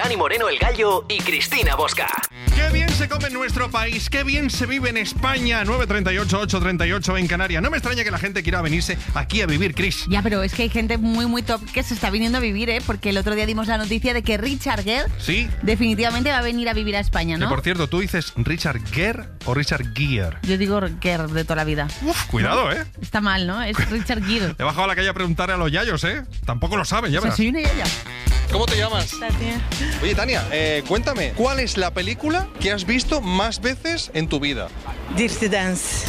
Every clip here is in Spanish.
Dani Moreno el Gallo y Cristina Bosca. ¡Qué bien se come en nuestro país! ¡Qué bien se vive en España! 9:38, 8:38 en Canarias. No me extraña que la gente quiera venirse aquí a vivir, Chris. Ya, pero es que hay gente muy top que se está viniendo a vivir, ¿eh? Porque el otro día dimos la noticia de que Richard Gere Sí. definitivamente va a venir a vivir a España, Que ¿no? por cierto, ¿tú dices Richard Gere o Richard Gere? Yo digo Gere de toda la vida. Uf, cuidado, ¿eh? Está mal, ¿no? Es Richard Gere. He bajado a la calle a preguntar a los yayos, ¿eh? Tampoco lo saben, ya O sea, verás. soy una yaya. ¿Cómo te llamas? Oye, Tania, cuéntame, ¿cuál es la película que has visto más veces en tu vida? Dirty Dance.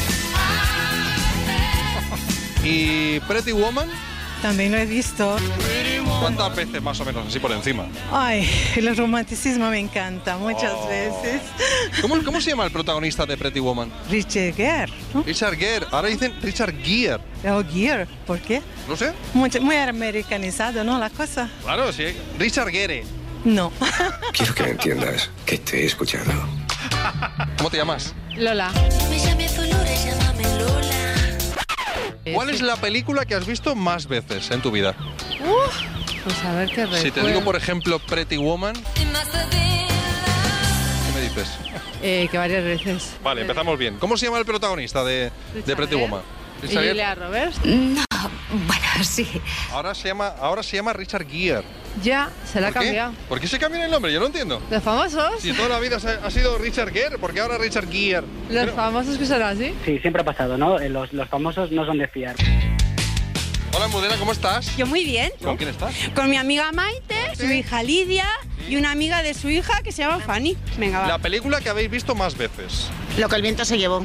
¿Y Pretty Woman? También lo he visto. ¿Cuántas veces más o menos, así por encima? Ay, el romanticismo me encanta muchas veces. ¿Cómo se llama el protagonista de Pretty Woman? Richard Gere, ¿no? Richard Gere. Ahora dicen Richard Gere. O Gere, ¿por qué? No sé. Muy americanizado, ¿no? La cosa. Claro, sí. Richard Gere. No. Quiero que entiendas que te he escuchado. ¿Cómo te llamas? Lola. ¿Cuál es la película que has visto más veces en tu vida? Pues a ver qué recuerdo. Si te digo, por ejemplo, Pretty Woman, ¿qué me dices? Que varias veces. Vale, empezamos bien. ¿Cómo se llama el protagonista de Pretty Woman? ¿Y Richard Gere. Julia Roberts? Bueno, sí. Ahora se llama Richard Gere. Ya, se la ha ¿Por qué? cambiado. ¿Por qué se cambian el nombre? Yo no entiendo. ¿Los famosos? Si toda la vida ha sido Richard Gere, ¿por qué ahora Richard Gere? ¿Los famosos que son así? Sí, siempre ha pasado, ¿no? Los famosos no son de fiar. Hola, Mudena, ¿cómo estás? Yo muy bien. ¿Con quién estás? Con mi amiga Maite, su hija Lidia y una amiga de su hija que se llama Fanny. Venga, va. La película que habéis visto más veces. Lo que el viento se llevó.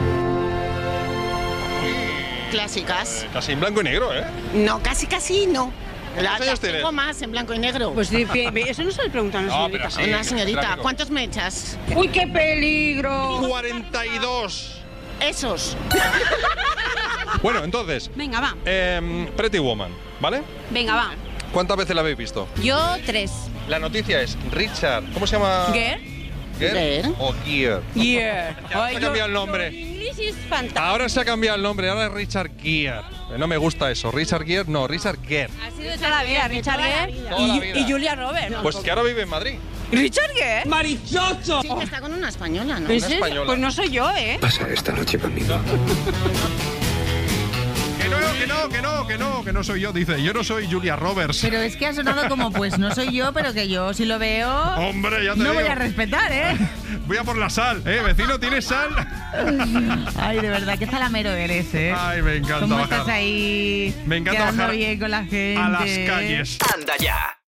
Clásicas. Casi en blanco y negro, ¿eh? No, casi no. ¿Cuántos años tienes? Tengo más en blanco y negro. Pues sí, eso no se le pregunta a una No, señorita. pero sí. Una señorita, tráfico. ¿cuántos me echas? ¡Uy, qué peligro! 42. Esos. Bueno, entonces, Venga, va. Pretty Woman, ¿vale? Venga, va. ¿Cuántas veces la habéis visto? Yo 3. La noticia es Richard, ¿cómo se llama? ¿Gere? ¿Gere Gere. o Gere? Yeah. Se ha cambiado el nombre. Inglés es fantástico. Ahora se ha cambiado el nombre, ahora es Richard Gere. No me gusta eso. Richard Gere, no, Richard Gere. Ha sido de toda la vida, Richard Gere Toda la vida. y Julia Roberts. Pues que ahora vive en Madrid. ¿Richard Gere? Sí, que está con una española, ¿no? ¿En Una serio? española. Pues no soy yo, ¿eh? Pasa esta noche conmigo. Que no soy yo, dice. Yo no soy Julia Roberts. Pero es que ha sonado como, pues no soy yo, pero que yo si lo veo... Hombre, ya te no digo. voy a respetar, ¿eh? Voy a por la sal, ¿eh? Vecino, ¿tienes sal? Ay, de verdad, qué salamero eres, ¿eh? Ay, me encanta ¿Cómo bajar estás ahí Me encanta quedando bajar bien con la gente? a las calles. Anda ya.